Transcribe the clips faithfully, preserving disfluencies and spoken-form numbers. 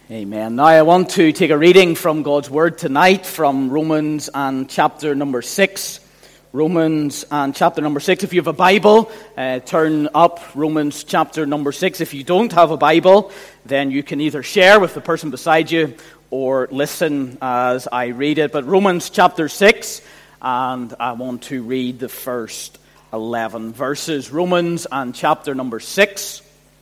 Amen. Now I want to take a reading from God's Word tonight from Romans and chapter number six. Romans and chapter number six. If you have a Bible, uh, turn up Romans chapter number six. If you don't have a Bible, then you can either share with the person beside you or listen as I read it. But Romans chapter six, and I want to read the first eleven verses. Romans and chapter number six.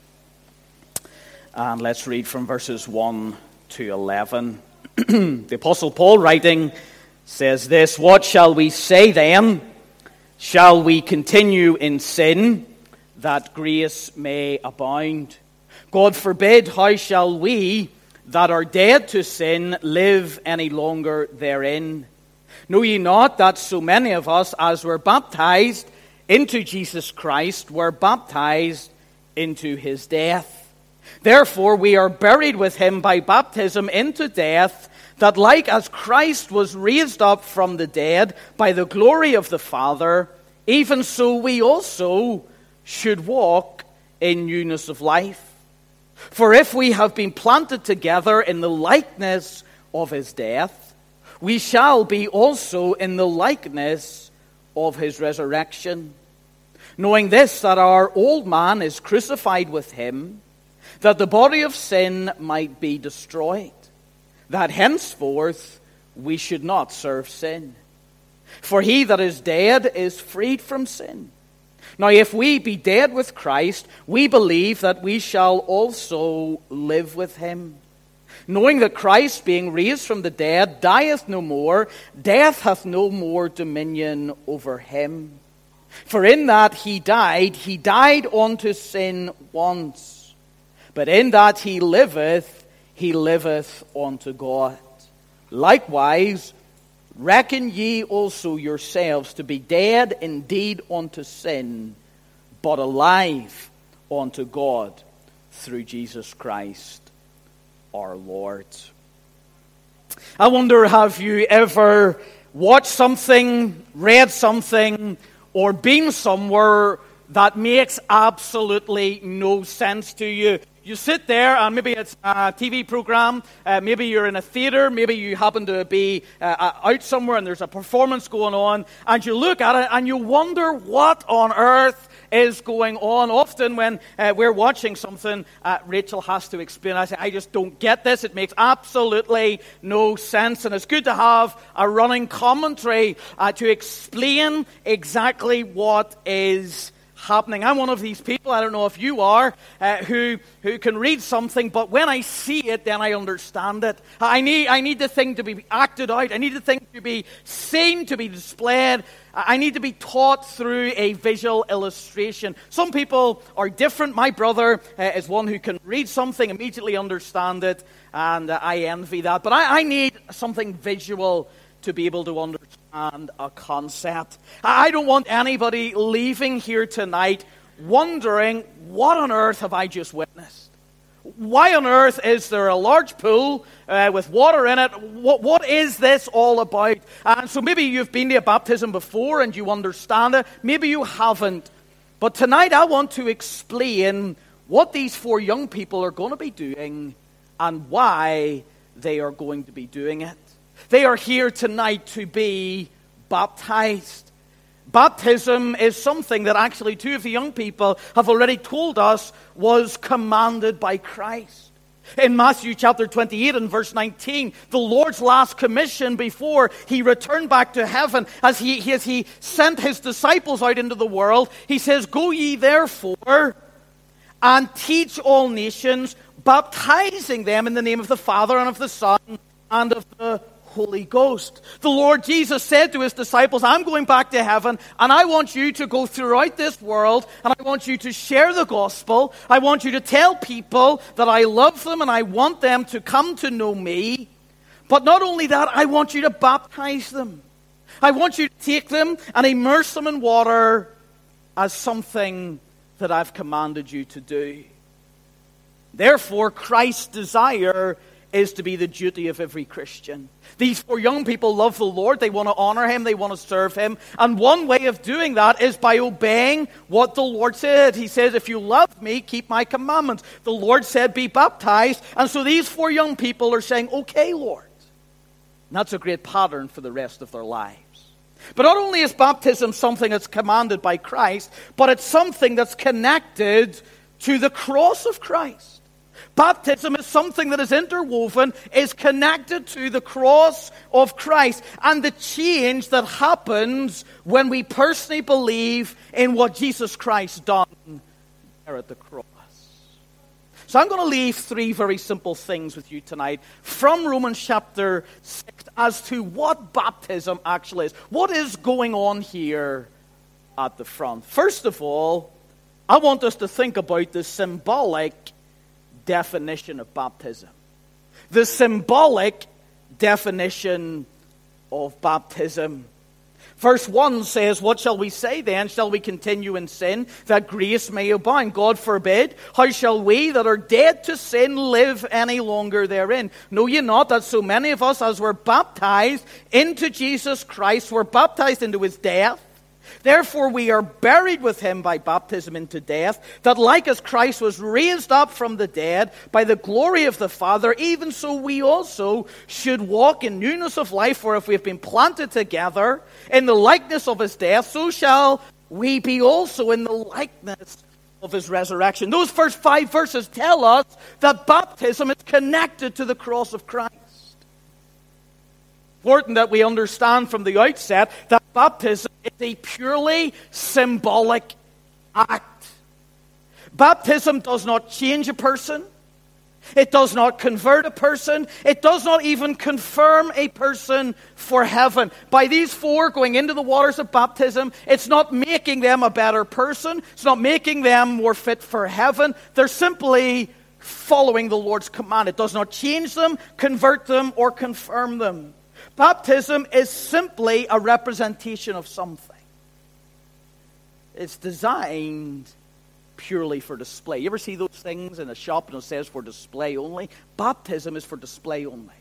And let's read from verses one to eleven. The Apostle Paul writing says this: "What shall we say then? Shall we continue in sin, that grace may abound? God forbid. How shall we, that are dead to sin, live any longer therein? Know ye not that so many of us as were baptized into Jesus Christ were baptized into his death? Therefore we are buried with him by baptism into death, that like as Christ was raised up from the dead by the glory of the Father, even so we also should walk in newness of life. For if we have been planted together in the likeness of his death, we shall be also in the likeness of his resurrection. Knowing this, that our old man is crucified with him, that the body of sin might be destroyed, that henceforth we should not serve sin. For he that is dead is freed from sin. Now if we be dead with Christ, we believe that we shall also live with him. Knowing that Christ, being raised from the dead, dieth no more, death hath no more dominion over him. For in that he died, he died unto sin once. But in that he liveth, he liveth unto God. Likewise, reckon ye also yourselves to be dead indeed unto sin, but alive unto God through Jesus Christ our Lord." I wonder, have you ever watched something, read something, or been somewhere that makes absolutely no sense to you? You sit there, and maybe it's a T V program, uh, maybe you're in a theater, maybe you happen to be uh, out somewhere and there's a performance going on, and you look at it and you wonder what on earth is going on. Often when uh, we're watching something, uh, Rachel has to explain. I say, I just don't get this. It makes absolutely no sense. And it's good to have a running commentary uh, to explain exactly what is happening. I'm one of these people, I don't know if you are, uh, who who can read something, but when I see it, then I understand it. I need I need the thing to be acted out. I need the thing to be seen, to be displayed. I need to be taught through a visual illustration. Some people are different. My brother uh, is one who can read something, immediately understand it, and uh, I envy that. But I, I need something visual to be able to understand a concept. I don't want anybody leaving here tonight wondering, what on earth have I just witnessed? Why on earth is there a large pool uh, with water in it? What, what is this all about? And so maybe you've been to a baptism before and you understand it. Maybe you haven't. But tonight I want to explain what these four young people are going to be doing and why they are going to be doing it. They are here tonight to be baptized. Baptism is something that actually two of the young people have already told us was commanded by Christ. In Matthew chapter twenty-eight and verse nineteen, the Lord's last commission before he returned back to heaven, as he, as he sent his disciples out into the world, he says, "Go ye therefore and teach all nations, baptizing them in the name of the Father and of the Son and of the Holy Ghost." The Lord Jesus said to his disciples, I'm going back to heaven, and I want you to go throughout this world, and I want you to share the gospel. I want you to tell people that I love them, and I want them to come to know me. But not only that, I want you to baptize them. I want you to take them and immerse them in water as something that I've commanded you to do. Therefore, Christ's desire is to be the duty of every Christian. These four young people love the Lord. They want to honor him. They want to serve him. And one way of doing that is by obeying what the Lord said. He says, if you love me, keep my commandments. The Lord said, be baptized. And so these four young people are saying, okay, Lord. And that's a great pattern for the rest of their lives. But not only is baptism something that's commanded by Christ, but it's something that's connected to the cross of Christ. Baptism is something that is interwoven, is connected to the cross of Christ and the change that happens when we personally believe in what Jesus Christ done there at the cross. So I'm going to leave three very simple things with you tonight from Romans chapter six as to what baptism actually is. What is going on here at the front? First of all, I want us to think about the symbolic definition of baptism. The symbolic definition of baptism. Verse one says, what shall we say then? Shall we continue in sin, that grace may abound? God forbid. How shall we that are dead to sin live any longer therein? Know ye not that so many of us as were baptized into Jesus Christ were baptized into his death? Therefore we are buried with him by baptism into death, that like as Christ was raised up from the dead by the glory of the Father, even so we also should walk in newness of life. For if we have been planted together in the likeness of his death, so shall we be also in the likeness of his resurrection. Those first five verses tell us that baptism is connected to the cross of Christ. Important that we understand from the outset that baptism is a purely symbolic act. Baptism does not change a person. It does not convert a person. It does not even confirm a person for heaven. By these four going into the waters of baptism, it's not making them a better person. It's not making them more fit for heaven. They're simply following the Lord's command. It does not change them, convert them, or confirm them. Baptism is simply a representation of something. It's designed purely for display. You ever see those things in a shop and it says for display only? Baptism is for display only.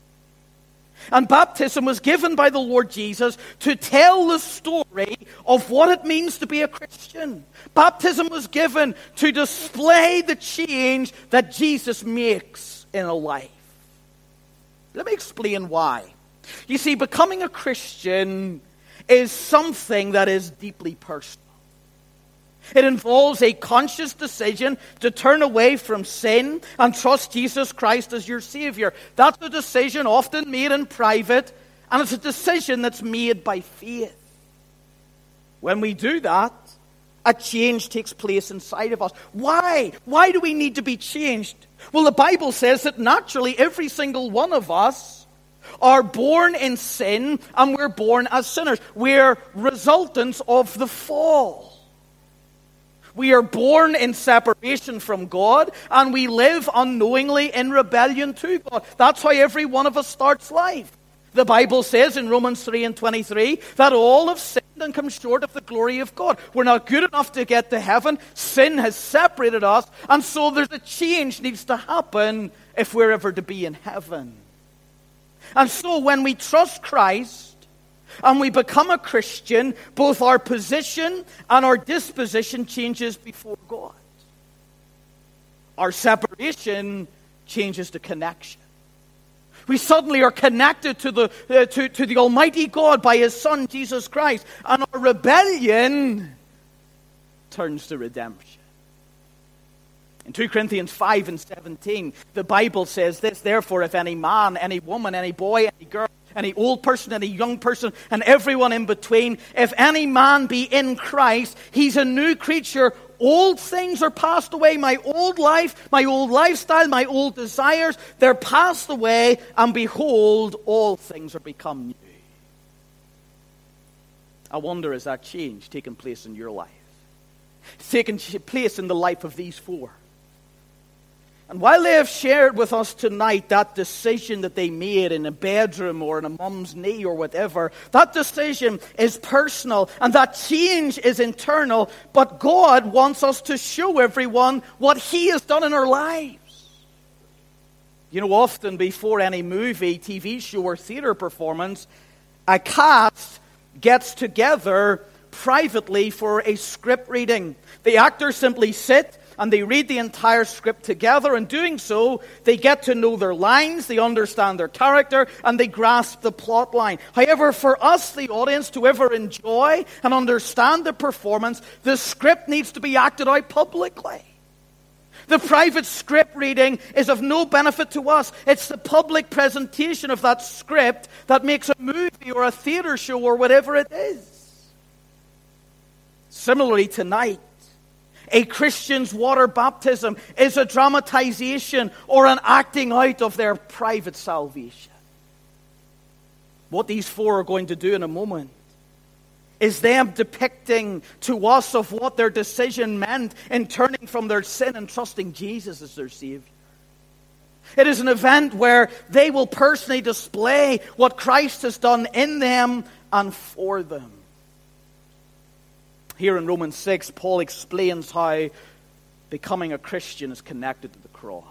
And baptism was given by the Lord Jesus to tell the story of what it means to be a Christian. Baptism was given to display the change that Jesus makes in a life. Let me explain why. You see, becoming a Christian is something that is deeply personal. It involves a conscious decision to turn away from sin and trust Jesus Christ as your Savior. That's a decision often made in private, and it's a decision that's made by faith. When we do that, a change takes place inside of us. Why? Why do we need to be changed? Well, the Bible says that naturally every single one of us are born in sin, and we're born as sinners. We're resultants of the fall. We are born in separation from God, and we live unknowingly in rebellion to God. That's how every one of us starts life. The Bible says in Romans three and twenty-three that all have sinned and come short of the glory of God. We're not good enough to get to heaven. Sin has separated us, and so there's a change needs to happen if we're ever to be in heaven. And so when we trust Christ and we become a Christian, both our position and our disposition changes before God. Our separation changes to connection. We suddenly are connected to the, uh, to, to the Almighty God by his Son, Jesus Christ. And our rebellion turns to redemption. In two Corinthians five and seventeen, the Bible says this, therefore, if any man, any woman, any boy, any girl, any old person, any young person, and everyone in between, if any man be in Christ, he's a new creature. Old things are passed away. My old life, my old lifestyle, my old desires, they're passed away, and behold, all things are become new. I wonder, is that change taking place in your life? It's taking place in the life of these four. And while they have shared with us tonight that decision that they made in a bedroom or in a mum's knee or whatever, that decision is personal and that change is internal, but God wants us to show everyone what he has done in our lives. You know, often before any movie, T V show, or theater performance, a cast gets together privately for a script reading. The actors simply sit and they read the entire script together. In doing so, they get to know their lines, they understand their character, and they grasp the plot line. However, for us, the audience, to ever enjoy and understand the performance, the script needs to be acted out publicly. The private script reading is of no benefit to us. It's the public presentation of that script that makes a movie or a theater show or whatever it is. Similarly, tonight, a Christian's water baptism is a dramatization or an acting out of their private salvation. What these four are going to do in a moment is them depicting to us of what their decision meant in turning from their sin and trusting Jesus as their Savior. It is an event where they will personally display what Christ has done in them and for them. Here in Romans six, Paul explains how becoming a Christian is connected to the cross.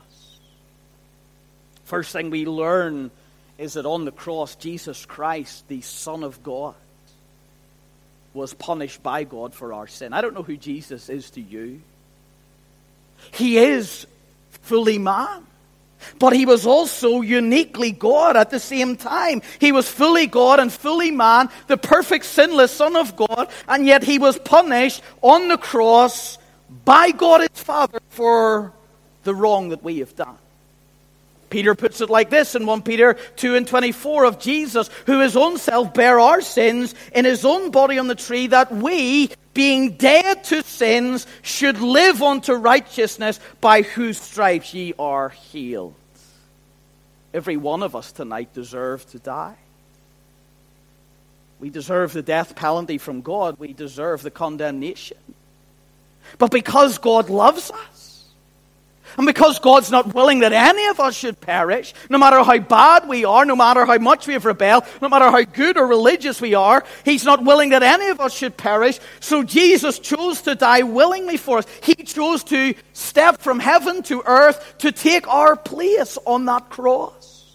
First thing we learn is that on the cross, Jesus Christ, the Son of God, was punished by God for our sin. I don't know who Jesus is to you. He is fully man, but he was also uniquely God at the same time. He was fully God and fully man, the perfect sinless Son of God, and yet he was punished on the cross by God his Father for the wrong that we have done. Peter puts it like this in First Peter two and twenty-four, of Jesus, who his own self bare our sins in his own body on the tree, that we, being dead to sins, should live unto righteousness, by whose stripes ye are healed. Every one of us tonight deserve to die. We deserve the death penalty from God. We deserve the condemnation. But because God loves us, and because God's not willing that any of us should perish, no matter how bad we are, no matter how much we have rebelled, no matter how good or religious we are, he's not willing that any of us should perish. So Jesus chose to die willingly for us. He chose to step from heaven to earth to take our place on that cross.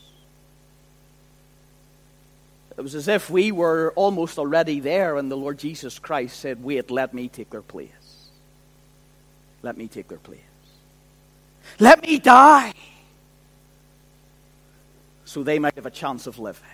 It was as if we were almost already there, and the Lord Jesus Christ said, wait, let me take their place. Let me take their place. Let me die, so they might have a chance of living.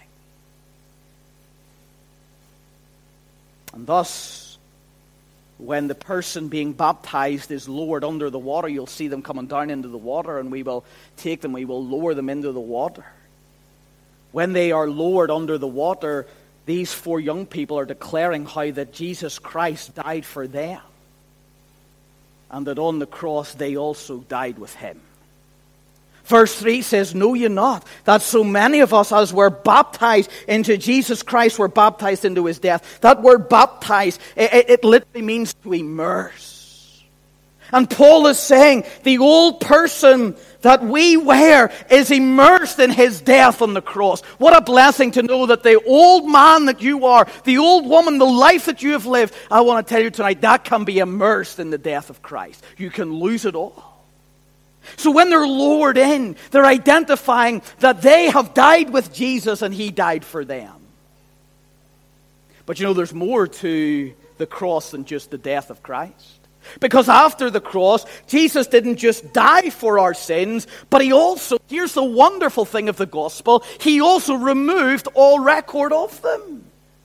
And thus, when the person being baptized is lowered under the water, you'll see them coming down into the water, and we will take them, we will lower them into the water. When they are lowered under the water, these four young people are declaring how that Jesus Christ died for them, and that on the cross they also died with him. Verse three says, know ye not that so many of us as were baptized into Jesus Christ were baptized into his death? That word baptized, it, it literally means to immerse. And Paul is saying the old person that we wear is immersed in his death on the cross. What a blessing to know that the old man that you are, the old woman, the life that you have lived, I want to tell you tonight, that can be immersed in the death of Christ. You can lose it all. So when they're lowered in, they're identifying that they have died with Jesus and he died for them. But you know, there's more to the cross than just the death of Christ. Because after the cross, Jesus didn't just die for our sins, but he also, here's the wonderful thing of the gospel, he also removed all record of them.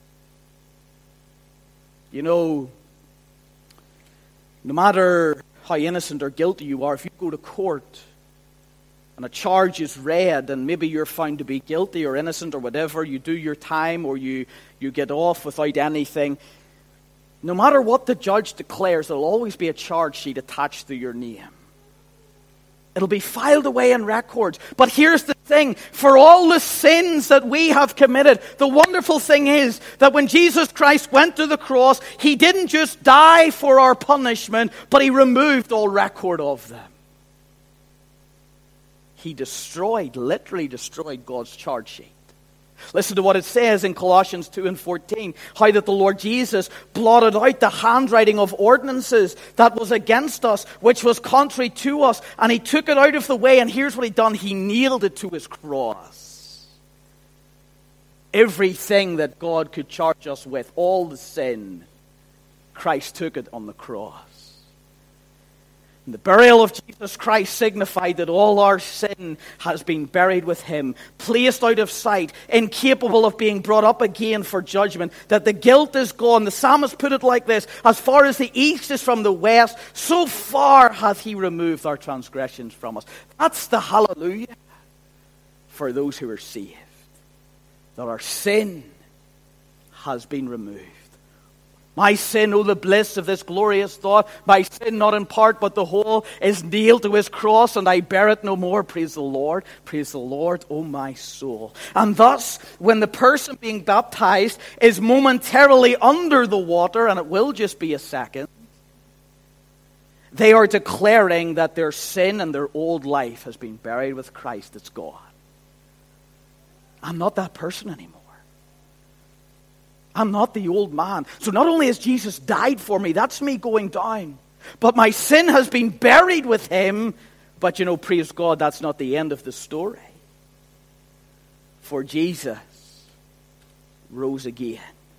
You know, no matter how innocent or guilty you are, if you go to court and a charge is read and maybe you're found to be guilty or innocent or whatever, you do your time or you, you get off without anything, no matter what the judge declares, there'll always be a charge sheet attached to your name. It'll be filed away in records. But here's the thing. For all the sins that we have committed, the wonderful thing is that when Jesus Christ went to the cross, he didn't just die for our punishment, but he removed all record of them. He destroyed, literally destroyed God's charge sheet. Listen to what it says in Colossians two and fourteen. How that the Lord Jesus blotted out the handwriting of ordinances that was against us, which was contrary to us. And he took it out of the way. And here's what he done. He nailed it to his cross. Everything that God could charge us with, all the sin, Christ took it on the cross. And the burial of Jesus Christ signified that all our sin has been buried with him, placed out of sight, incapable of being brought up again for judgment, that the guilt is gone. The psalmist put it like this: as far as the east is from the west, so far hath he removed our transgressions from us. That's the hallelujah for those who are saved, that our sin has been removed. My sin, oh the bliss of this glorious thought, my sin not in part but the whole is nailed to his cross, and I bear it no more. Praise the Lord, praise the Lord, oh my soul. And thus, when the person being baptized is momentarily under the water, and it will just be a second, they are declaring that their sin and their old life has been buried with Christ. It's gone. I'm not that person anymore. I'm not the old man. So not only has Jesus died for me, that's me going down, but my sin has been buried with him. But you know, praise God, that's not the end of the story. For Jesus rose again.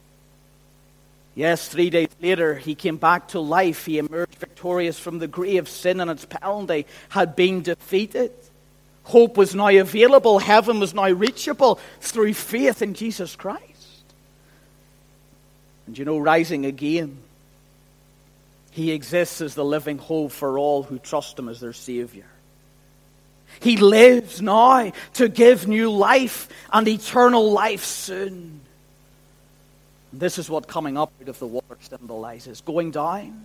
Yes, three days later, he came back to life. He emerged victorious from the grave. Sin and its penalty had been defeated. Hope was now available. Heaven was now reachable through faith in Jesus Christ. And you know, rising again, he exists as the living hope for all who trust him as their Savior. He lives now to give new life and eternal life soon. And this is what coming up out of the water symbolizes. Going down.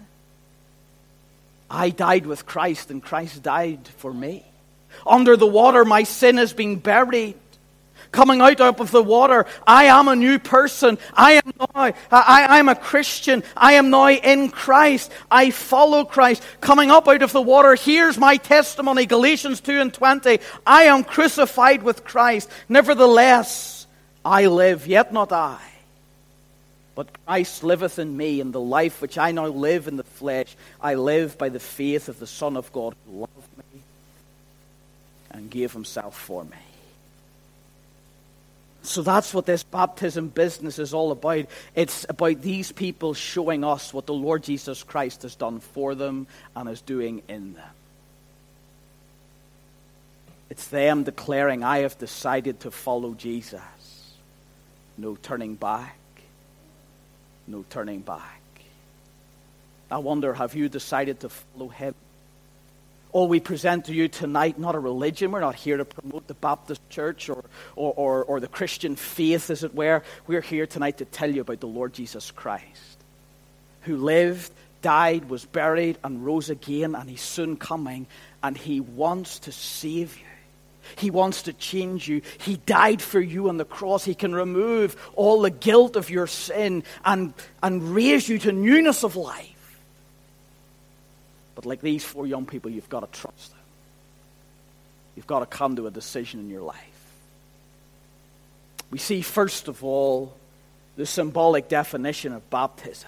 I died with Christ, and Christ died for me. Under the water, my sin has been buried. Coming out of the water, I am a new person. I am now, I, I am a Christian. I am now in Christ. I follow Christ. Coming up out of the water, here's my testimony, Galatians two and twenty. I am crucified with Christ. Nevertheless, I live, yet not I. But Christ liveth in me, and the life which I now live in the flesh, I live by the faith of the Son of God who loved me and gave himself for me. So that's what this baptism business is all about. It's about these people showing us what the Lord Jesus Christ has done for them and is doing in them. It's them declaring, I have decided to follow Jesus. No turning back. No turning back. I wonder, have you decided to follow him? Oh, we present to you tonight not a religion. We're not here to promote the Baptist church or, or, or, or the Christian faith, as it were. We're here tonight to tell you about the Lord Jesus Christ, who lived, died, was buried, and rose again, and he's soon coming, and he wants to save you. He wants to change you. He died for you on the cross. He can remove all the guilt of your sin and, and raise you to newness of life. But like these four young people, you've got to trust him. You've got to come to a decision in your life. We see, first of all, the symbolic definition of baptism.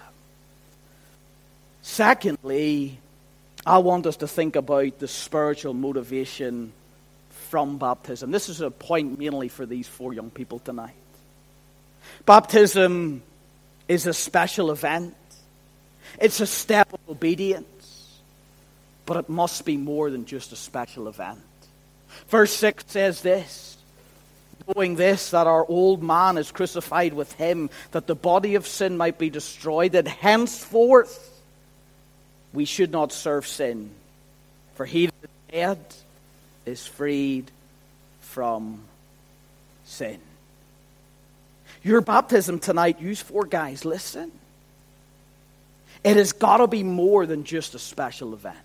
Secondly, I want us to think about the spiritual motivation from baptism. This is a point mainly for these four young people tonight. Baptism is a special event. It's a step of obedience. But it must be more than just a special event. Verse six says this: knowing this, that our old man is crucified with him, that the body of sin might be destroyed, that henceforth we should not serve sin. For he that is dead is freed from sin. Your baptism tonight, you four guys, listen. It has got to be more than just a special event.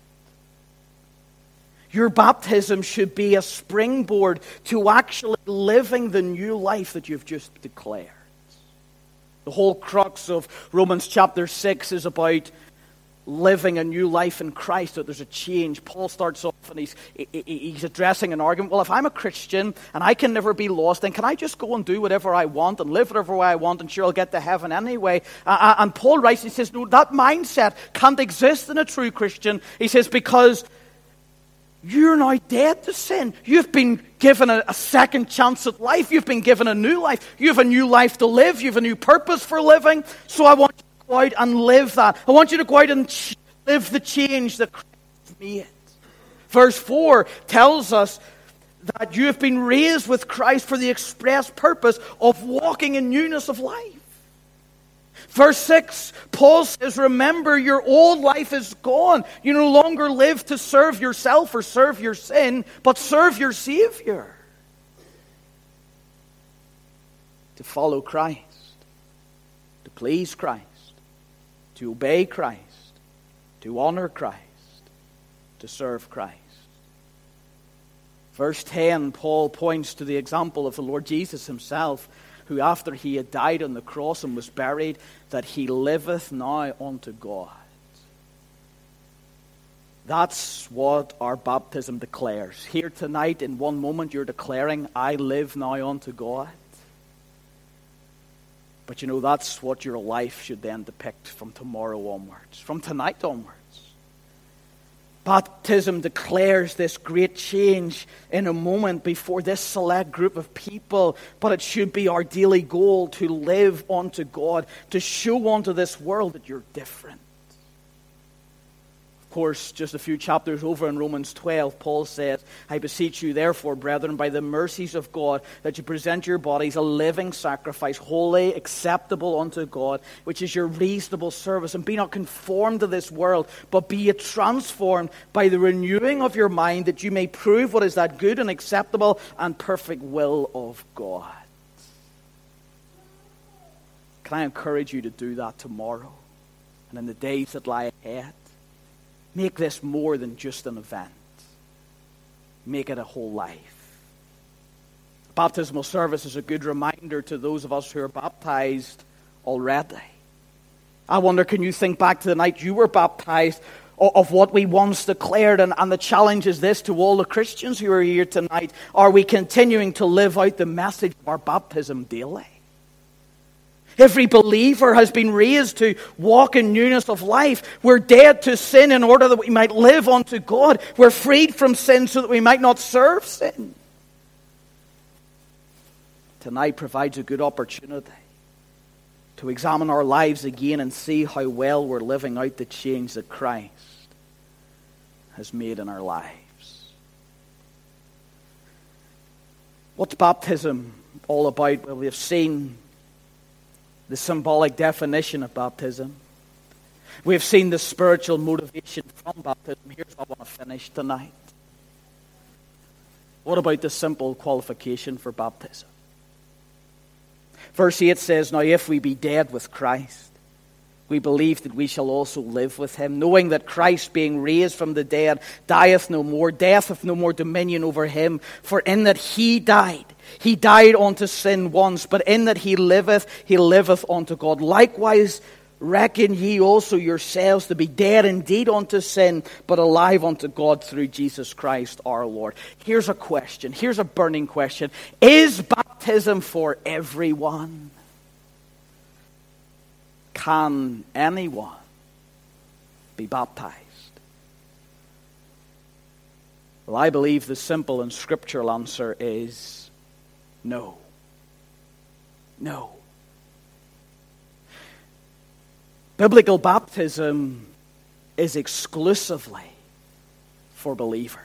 Your baptism should be a springboard to actually living the new life that you've just declared. The whole crux of Romans chapter six is about living a new life in Christ, that there's a change. Paul starts off and he's, he's addressing an argument. Well, if I'm a Christian and I can never be lost, then can I just go and do whatever I want and live whatever way I want and sure I'll get to heaven anyway? Uh, and Paul writes, he says, no, that mindset can't exist in a true Christian. He says, because you're now dead to sin. You've been given a, a second chance at life. You've been given a new life. You have a new life to live. You have a new purpose for living. So I want you to go out and live that. I want you to go out and ch- live the change that Christ made. Verse four tells us that you have been raised with Christ for the express purpose of walking in newness of life. Verse six, Paul says, remember your old life is gone. You no longer live to serve yourself or serve your sin, but serve your Savior. To follow Christ, to please Christ, to obey Christ, to honor Christ, to serve Christ. Verse ten, Paul points to the example of the Lord Jesus himself, who after he had died on the cross and was buried, that he liveth now unto God. That's what our baptism declares. Here tonight, in one moment, you're declaring, I live now unto God. But you know, that's what your life should then depict from tomorrow onwards, from tonight onwards. Baptism declares this great change in a moment before this select group of people, but it should be our daily goal to live unto God, to show unto this world that you're different. Of course, just a few chapters over in Romans twelve, Paul says, I beseech you therefore, brethren, by the mercies of God, that you present your bodies a living sacrifice, holy, acceptable unto God, which is your reasonable service. And be not conformed to this world, but be ye transformed by the renewing of your mind, that you may prove what is that good and acceptable and perfect will of God. Can I encourage you to do that tomorrow and in the days that lie ahead? Make this more than just an event. Make it a whole life. Baptismal service is a good reminder to those of us who are baptized already. I wonder, can you think back to the night you were baptized, of what we once declared, and, and the challenge is this to all the Christians who are here tonight. Are we continuing to live out the message of our baptism daily? Every believer has been raised to walk in newness of life. We're dead to sin in order that we might live unto God. We're freed from sin so that we might not serve sin. Tonight provides a good opportunity to examine our lives again and see how well we're living out the change that Christ has made in our lives. What's baptism all about? Well, we have seen the symbolic definition of baptism. We've seen the spiritual motivation from baptism. Here's what I want to finish tonight. What about the simple qualification for baptism? Verse eight says, now if we be dead with Christ, we believe that we shall also live with him, knowing that Christ, being raised from the dead, dieth no more, death hath no more dominion over him. For in that he died, he died unto sin once, but in that he liveth, he liveth unto God. Likewise, reckon ye also yourselves to be dead indeed unto sin, but alive unto God through Jesus Christ our Lord. Here's a question. Here's a burning question. Is baptism for everyone? Can anyone be baptized? Well, I believe the simple and scriptural answer is no. No. Biblical baptism is exclusively for believers.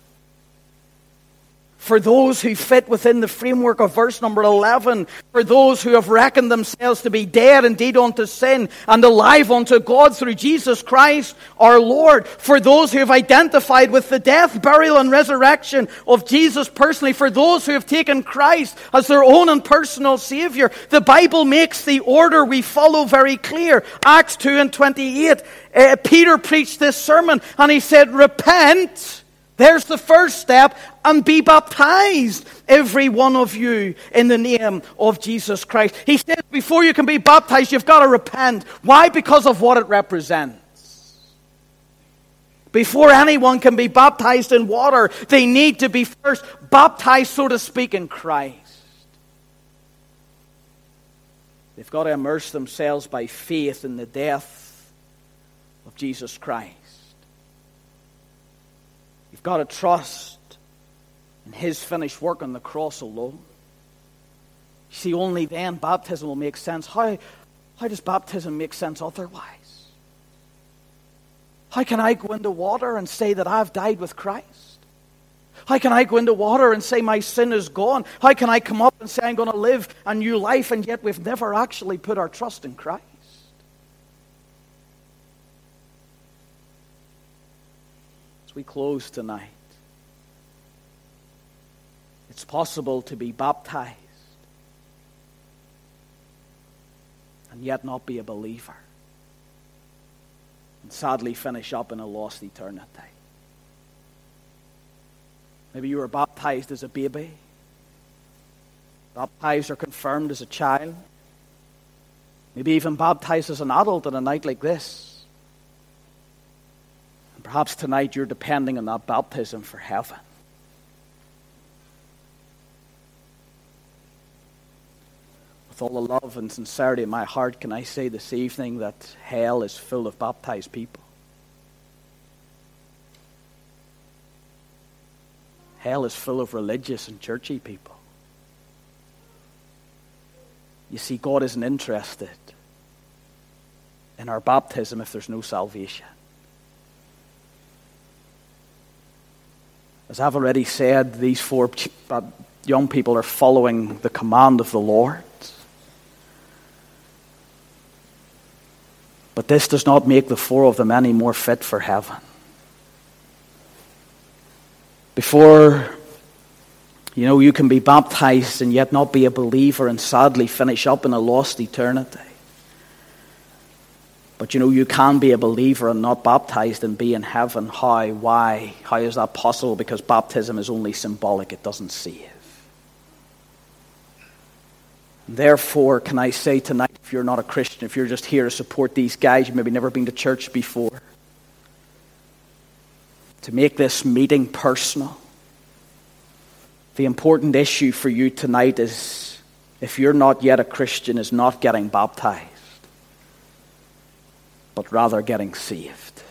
For those who fit within the framework of verse number eleven, for those who have reckoned themselves to be dead indeed unto sin and alive unto God through Jesus Christ our Lord, for those who have identified with the death, burial, and resurrection of Jesus personally, for those who have taken Christ as their own and personal Savior. The Bible makes the order we follow very clear. Acts two and twenty-eight, uh, Peter preached this sermon and he said, repent. There's the first step, and be baptized, every one of you, in the name of Jesus Christ. He says before you can be baptized, you've got to repent. Why? Because of what it represents. Before anyone can be baptized in water, they need to be first baptized, so to speak, in Christ. They've got to immerse themselves by faith in the death of Jesus Christ. You've got to trust in His finished work on the cross alone. See, only then baptism will make sense. How, how does baptism make sense otherwise? How can I go into water and say that I've died with Christ? How can I go into water and say my sin is gone? How can I come up and say I'm going to live a new life, and yet we've never actually put our trust in Christ? As we close tonight, it's possible to be baptized and yet not be a believer, and sadly finish up in a lost eternity. Maybe you were baptized as a baby, baptized or confirmed as a child, maybe even baptized as an adult on a night like this. And perhaps tonight you're depending on that baptism for heaven. With all the love and sincerity in my heart, can I say this evening that hell is full of baptized people? Hell is full of religious and churchy people. You see, God isn't interested in our baptism if there's no salvation. As I've already said, these four young people are following the command of the Lord. But this does not make the four of them any more fit for heaven. Before, you know, you can be baptized and yet not be a believer and sadly finish up in a lost eternity. But you know, you can be a believer and not baptized and be in heaven. How? Why? How is that possible? Because baptism is only symbolic. It doesn't save. Therefore, can I say tonight, if you're not a Christian, if you're just here to support these guys, you've maybe never been to church before, to make this meeting personal, the important issue for you tonight is, if you're not yet a Christian, is not getting baptized, but rather getting saved.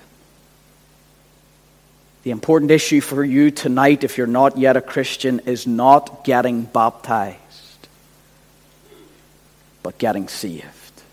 The important issue for you tonight, if you're not yet a Christian, is not getting baptized, but getting saved.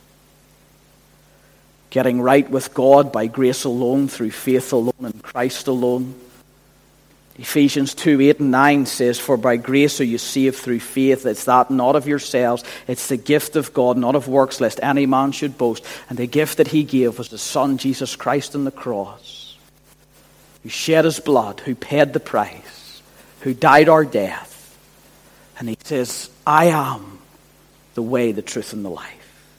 Getting right with God by grace alone, through faith alone, in Christ alone. Ephesians two, eight and nine says, "For by grace are you saved through faith. It's that not of yourselves. It's the gift of God, not of works, lest any man should boast." And the gift that He gave was the Son, Jesus Christ, on the cross, who shed His blood, who paid the price, who died our death. And He says, "I am the way, the truth, and the life.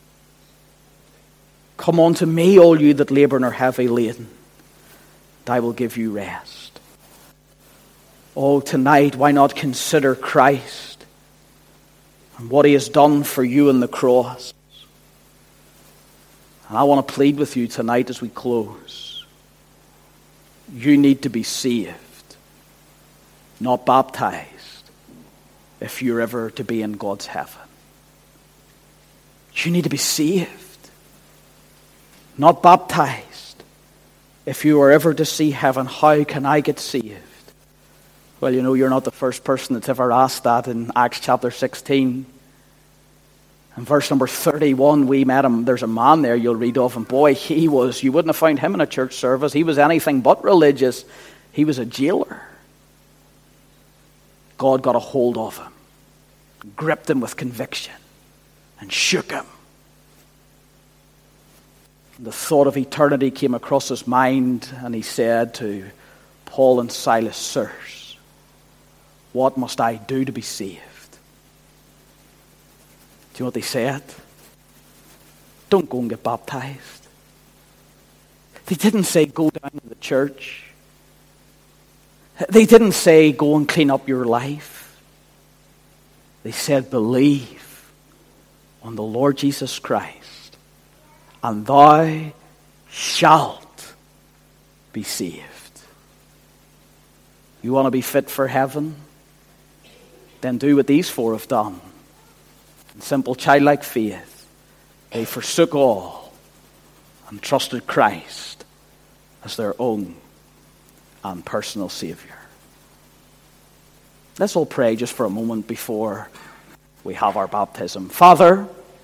Come unto me, all you that labor and are heavy laden, and I will give you rest." Oh, tonight, why not consider Christ and what He has done for you on the cross? And I want to plead with you tonight as we close. You need to be saved, not baptized, if you're ever to be in God's heaven. You need to be saved, not baptized, if you are ever to see heaven. How can I get saved? Well, you know, you're not the first person that's ever asked that. In Acts chapter sixteen, in verse number thirty-one, we met him. There's a man there you'll read of, and boy, he was, you wouldn't have found him in a church service. He was anything but religious. He was a jailer. God got a hold of him, gripped him with conviction, and shook him. The thought of eternity came across his mind, and he said to Paul and Silas, "Sirs, what must I do to be saved?" Do you know what they said? Don't go and get baptized. They didn't say go down to the church. They didn't say go and clean up your life. They said believe on the Lord Jesus Christ, and thou shalt be saved. You want to be fit for heaven? Then do what these four have done. In simple childlike faith, they forsook all and trusted Christ as their own and personal Savior. Let's all pray just for a moment before we have our baptism. Father,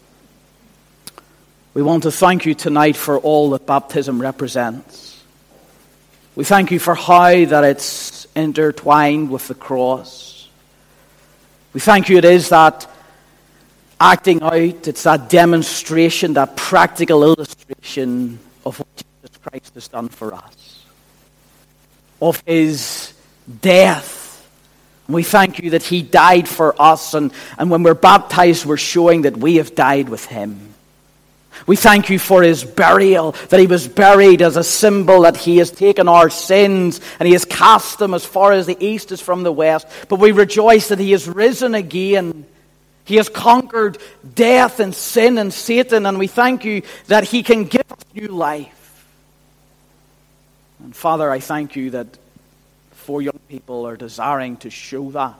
we want to thank you tonight for all that baptism represents. We thank you for how that it's intertwined with the cross. We thank you it is that acting out, it's that demonstration, that practical illustration of what Jesus Christ has done for us, of his death. We thank you that he died for us, and, and when we're baptized, we're showing that we have died with him. We thank you for his burial, that he was buried as a symbol that he has taken our sins and he has cast them as far as the east is from the west. But we rejoice that he has risen again. He has conquered death and sin and Satan, and we thank you that he can give us new life. And Father, I thank you that four young people are desiring to show that.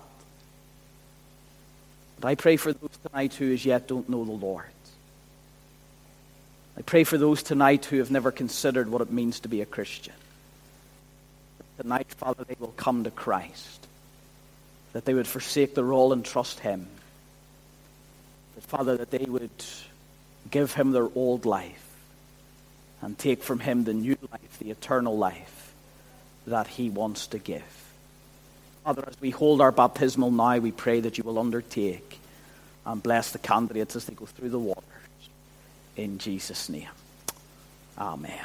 But I pray for those tonight who as yet don't know the Lord. I pray for those tonight who have never considered what it means to be a Christian. Tonight, Father, they will come to Christ. That they would forsake their all and trust him. That, Father, that they would give him their old life and take from him the new life, the eternal life that he wants to give. Father, as we hold our baptismal now, we pray that you will undertake and bless the candidates as they go through the waters. In Jesus' name. Amen.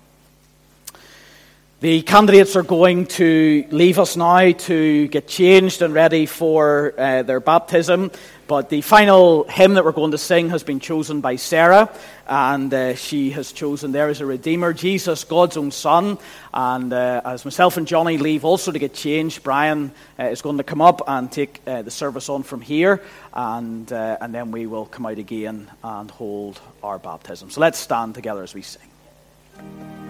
The candidates are going to leave us now to get changed and ready for uh, their baptism. But the final hymn that we're going to sing has been chosen by Sarah. And uh, she has chosen There Is a Redeemer, Jesus, God's Own Son. And uh, as myself and Johnny leave also to get changed, Brian uh, is going to come up and take uh, the service on from here. And, uh, and then we will come out again and hold our baptism. So let's stand together as we sing.